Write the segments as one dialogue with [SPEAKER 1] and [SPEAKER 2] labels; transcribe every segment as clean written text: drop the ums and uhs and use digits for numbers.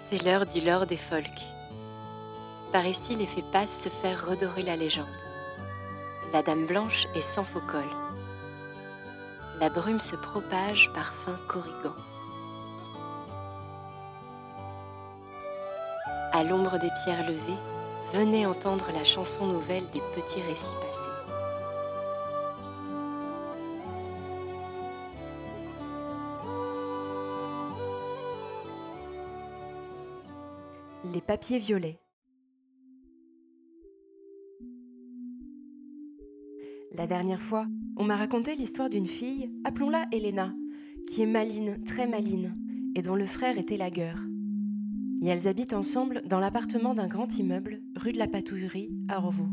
[SPEAKER 1] C'est l'heure du lord des folks. Par ici, les fées passent se faire redorer la légende. La dame blanche est sans faux col. La brume se propage par fin corrigan. À l'ombre des pierres levées, venez entendre la chanson nouvelle des petits récits passés.
[SPEAKER 2] Les papiers violets. La dernière fois, on m'a raconté l'histoire d'une fille, appelons-la Elena, qui est maline, très maline, et dont le frère était lagueur. Et elles habitent ensemble dans l'appartement d'un grand immeuble, rue de la Patouillerie, à Orvaux.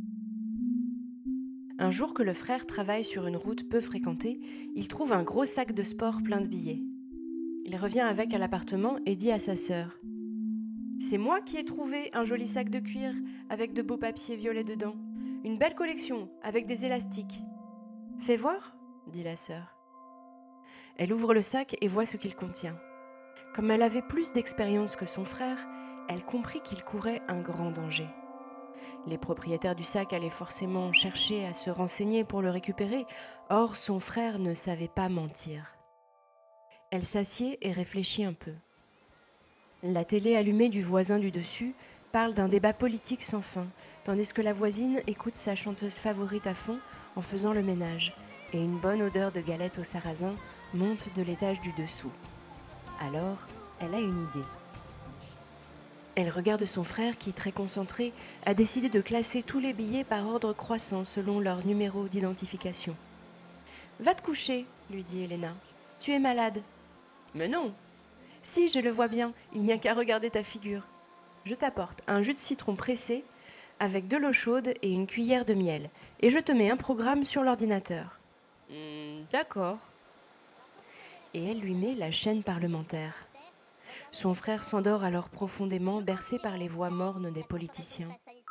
[SPEAKER 2] Un jour que le frère travaille sur une route peu fréquentée, il trouve un gros sac de sport plein de billets. Il revient avec à l'appartement et dit à sa sœur : « C'est moi qui ai trouvé un joli sac de cuir avec de beaux papiers violets dedans. Une belle collection avec des élastiques. » « Fais voir, » dit la sœur. Elle ouvre le sac et voit ce qu'il contient. Comme elle avait plus d'expérience que son frère, elle comprit qu'il courait un grand danger. Les propriétaires du sac allaient forcément chercher à se renseigner pour le récupérer, or son frère ne savait pas mentir. Elle s'assied et réfléchit un peu. La télé allumée du voisin du dessus parle d'un débat politique sans fin, tandis que la voisine écoute sa chanteuse favorite à fond en faisant le ménage, et une bonne odeur de galettes au sarrasin monte de l'étage du dessous. Alors, elle a une idée. Elle regarde son frère qui, très concentré, a décidé de classer tous les billets par ordre croissant selon leur numéro d'identification. « Va te coucher, » lui dit Elena. « Tu es malade. »« Mais non !»« Si, je le vois bien, il n'y a qu'à regarder ta figure. Je t'apporte un jus de citron pressé avec de l'eau chaude et une cuillère de miel, et je te mets un programme sur l'ordinateur. » D'accord. Et elle lui met la chaîne parlementaire. Son frère s'endort alors profondément, bercé par les voix mornes des politiciens.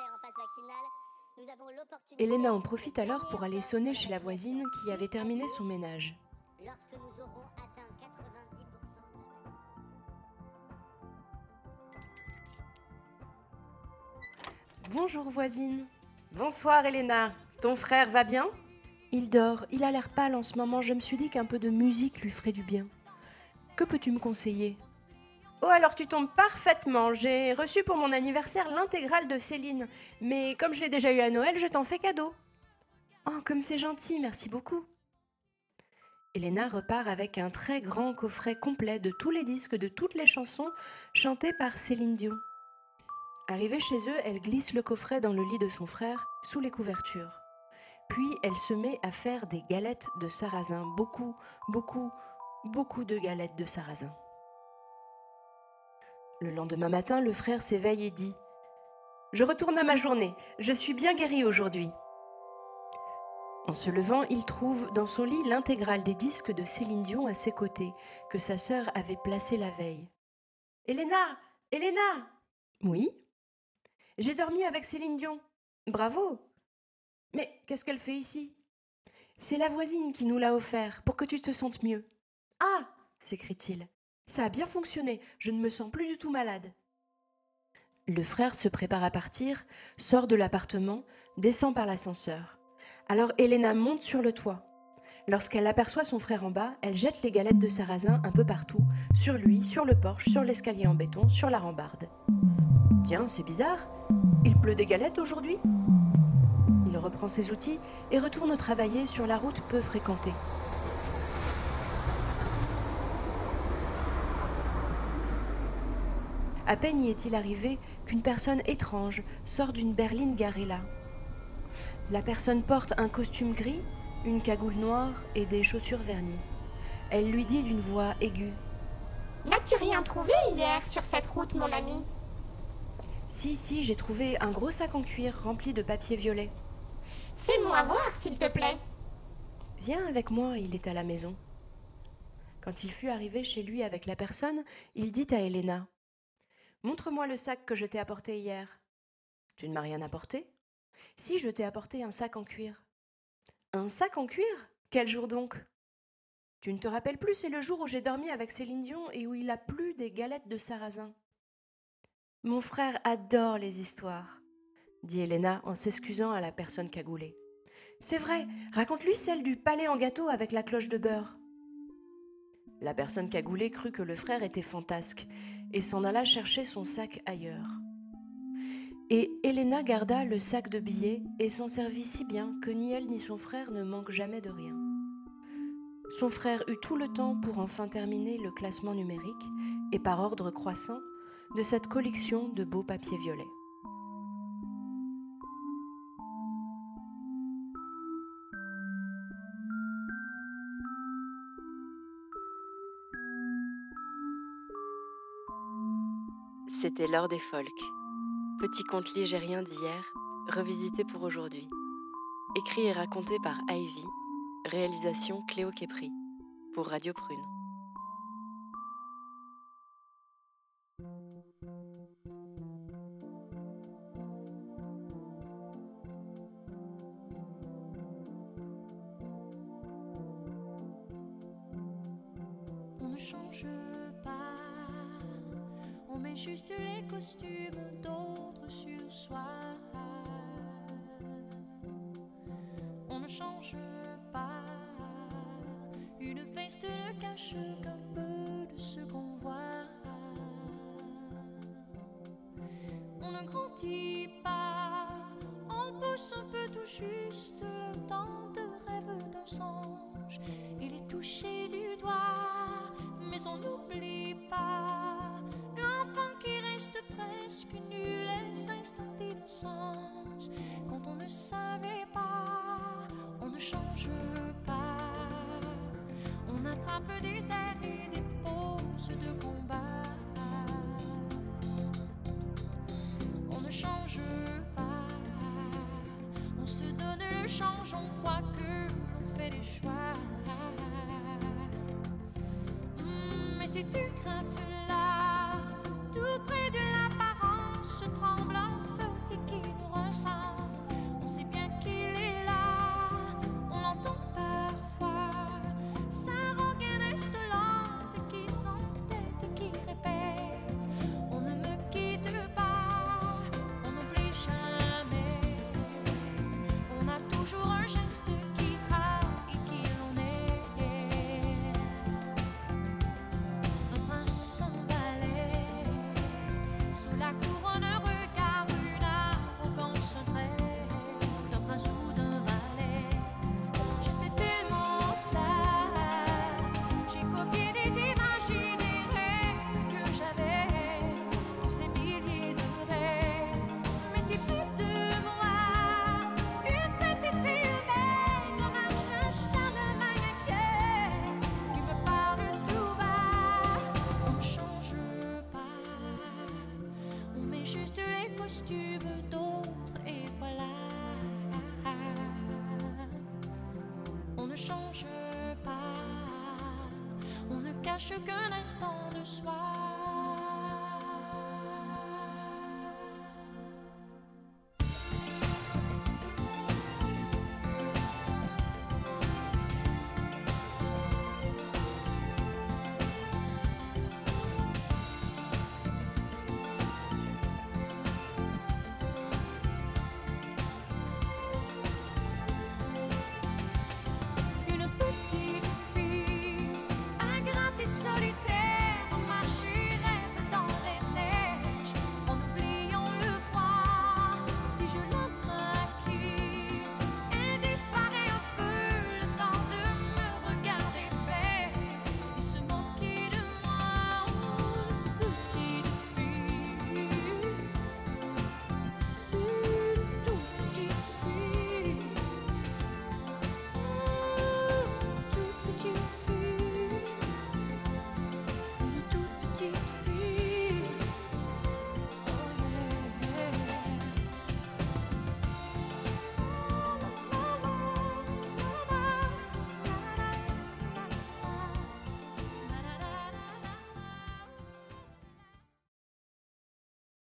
[SPEAKER 2] Elena en profite alors pour aller sonner chez la voisine qui avait terminé son ménage.
[SPEAKER 3] Lorsque nous aurons atteint 90%.
[SPEAKER 2] Bonjour voisine. Bonsoir Elena. Ton frère va bien ? Il dort, il a l'air pâle en ce moment, je me suis dit qu'un peu de musique lui ferait du bien. Que peux-tu me conseiller ? Oh alors tu tombes parfaitement, j'ai reçu pour mon anniversaire l'intégrale de Céline, mais comme je l'ai déjà eu à Noël, je t'en fais cadeau. Oh comme c'est gentil, merci beaucoup. Elena repart avec un très grand coffret complet de tous les disques de toutes les chansons chantées par Céline Dion. Arrivée chez eux, elle glisse le coffret dans le lit de son frère, sous les couvertures. Puis elle se met à faire des galettes de sarrasin, beaucoup de galettes de sarrasin. Le lendemain matin, le frère s'éveille et dit : « Je retourne à ma journée, je suis bien guéri aujourd'hui. » En se levant, il trouve dans son lit l'intégrale des disques de Céline Dion à ses côtés, que sa sœur avait placés la veille. « Elena ! Elena !»« Oui ?»« J'ai dormi avec Céline Dion. »« Bravo !»« Mais qu'est-ce qu'elle fait ici ?»« C'est la voisine qui nous l'a offert, pour que tu te sentes mieux. »« Ah !» s'écrie-t-il. « Ça a bien fonctionné, je ne me sens plus du tout malade. » Le frère se prépare à partir, sort de l'appartement, descend par l'ascenseur. Alors Elena monte sur le toit. Lorsqu'elle aperçoit son frère en bas, elle jette les galettes de sarrasin un peu partout, sur lui, sur le porche, sur l'escalier en béton, sur la rambarde. Tiens, c'est bizarre, il pleut des galettes aujourd'hui ? Il reprend ses outils et retourne travailler sur la route peu fréquentée. À peine y est-il arrivé qu'une personne étrange sort d'une berline garée là. La personne porte un costume gris, une cagoule noire et des chaussures vernies. Elle lui dit d'une voix aiguë :
[SPEAKER 4] « N'as-tu rien trouvé hier sur cette route, mon ami ? »
[SPEAKER 2] Si, j'ai trouvé un gros sac en cuir rempli de papier violet. »«
[SPEAKER 4] Fais-moi voir, s'il te plaît. » »«
[SPEAKER 2] Viens avec moi, il est à la maison. » Quand il fut arrivé chez lui avec la personne, il dit à Elena : « Montre-moi le sac que je t'ai apporté hier. »« Tu ne m'as rien apporté ? » ?»« Si, je t'ai apporté un sac en cuir. »« Un sac en cuir ? Quel jour donc ? » ?»« Tu ne te rappelles plus, c'est le jour où j'ai dormi avec Céline Dion et où il a plu des galettes de sarrasin. » Mon frère adore les histoires, dit Elena en s'excusant à la personne cagoulée. C'est vrai, raconte-lui celle du palais en gâteau avec la cloche de beurre. La personne cagoulée crut que le frère était fantasque et s'en alla chercher son sac ailleurs. Et Elena garda le sac de billets et s'en servit si bien que ni elle ni son frère ne manquent jamais de rien. Son frère eut tout le temps pour enfin terminer le classement numérique et par ordre croissant de cette collection de beaux papiers violets.
[SPEAKER 1] C'était L'Or des Folks, petit conte ligérien d'hier, revisité pour aujourd'hui. Écrit et raconté par Ivy, réalisation Cléo Képri, pour Radio Prune.
[SPEAKER 5] On ne change pas, on met juste les costumes d'autres sur soi. On ne change pas, une veste ne cache qu'un peu de ce qu'on voit. On ne grandit pas, on pousse un peu tout juste le temps de rêve d'un songe. Il est touché du doigt, mais on n'oublie pas l'enfant qui reste presque nu, les instants d'innocence. Quand on ne savait pas, on ne change pas. On attrape des airs et des poses de combat. On ne change pas, on se donne le change, on croit que l'on fait des choix. Mais ces tu craintes là, tout près de l'apparence, tremble un petit qui nous ressemble. On sait bien qu'il est là, on l'entend parfois, sa rengaine insolente qui s'entête et qui répète: on ne me quitte pas, on n'oublie jamais. On a toujours un geste qui trahit qui l'on est. Un prince sans balai, sous la couronne un regard, une arrogance, un trait d'un prince ou d'un valet. Je sais tellement ça, j'ai copié des images et des rêves que j'avais, tous ces milliers de rêves. Mais c'est plus de moi, une petite fille humaine, comme un charlemagne inquiète, qui me parle tout bas. On ne change pas, on met juste les costumes d'autres et voilà. On ne change pas, on ne cache qu'un instant de soi.